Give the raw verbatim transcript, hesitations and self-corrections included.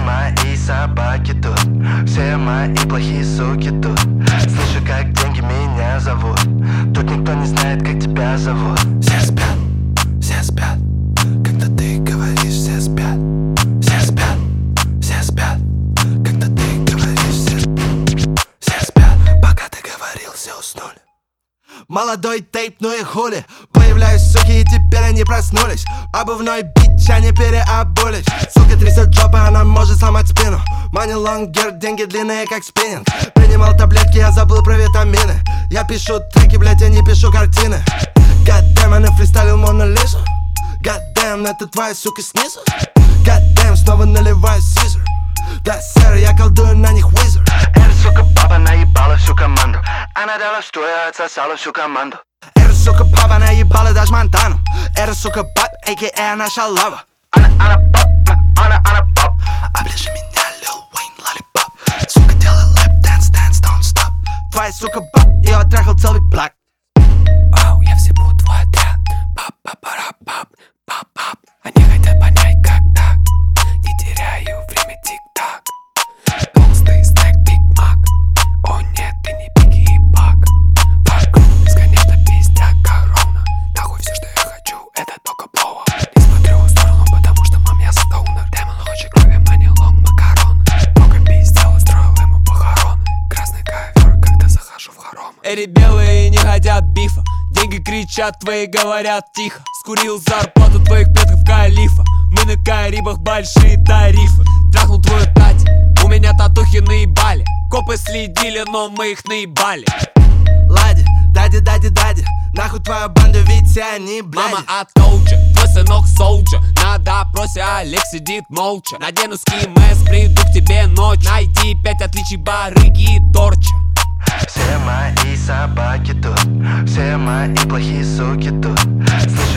мои собаки тут, все мои плохие суки тут. Слышу, как деньги меня зовут, тут никто не знает, как тебя зовут. Все спят, все спят, когда ты говоришь, все спят. Все спят, все спят, когда ты говоришь, все, все спят. Пока ты говорил, все уснули. Молодой тейп, ну и хули. Появляюсь, суки, и теперь они проснулись. Обувной бич, они переобулись. Сука трясет жопы, она может сломать спину. Money long hair, деньги длинные, как спиннинг. Принимал таблетки, я забыл про витамины. Я пишу треки, блять, я не пишу картины. Goddamn, я нафристайлил Мону Лизу. Goddamn, это твоя сука снизу. Goddamn, снова наливаю сизер. Да, сэр, я колдую на них wizard. Эта сука папа наебала всю команду. Она дала стоя, отсосала всю команду. Эта сука папа наебала даже Монтану. Эта сука бат, а.к.а. наша лава. Она, она поп, она, она поп. Оближи меня, Lil Wayne, lollipop. Сука, делай lap dance, dance, don't stop. Твоя сука бат, ее трахал целый блак. Ау, я всебу твой отряд. Пап-пап-пап-пап, пап-пап. Они хотят понять, как так. Не теряю время, тик-так. Толстый стек, Биг Мак. О нет, ты не Бигги и Пак. Вокруг бесконечно пиздят корона. Нахуй все, что я хочу, это только плова. Не смотрю в сторону, потому что мам, я стоунер. Демон хочет крови, мани лонг макароны. Много пиздел, устроил ему похороны. Красный ковер, когда захожу в хоромы. Эти белые не хотят бифа. Деньги кричат, твои говорят тихо. Скурил зарплату твоих предков калифа. Мы на Карибах, большие тарифы. Трахнул твою тать, у меня татухи наебали. Копы следили, но мы их наебали. Лади, дади, дади, дади. Нахуй твоя банда, ведь они, блядь. Мама, I told ya, твой сынок солджа. На допросе Олег сидит молча. Надену скимэс, приду к тебе ночь. Найди пять отличий барыги и торча. Все мои собаки тут, все мои плохие суки тут.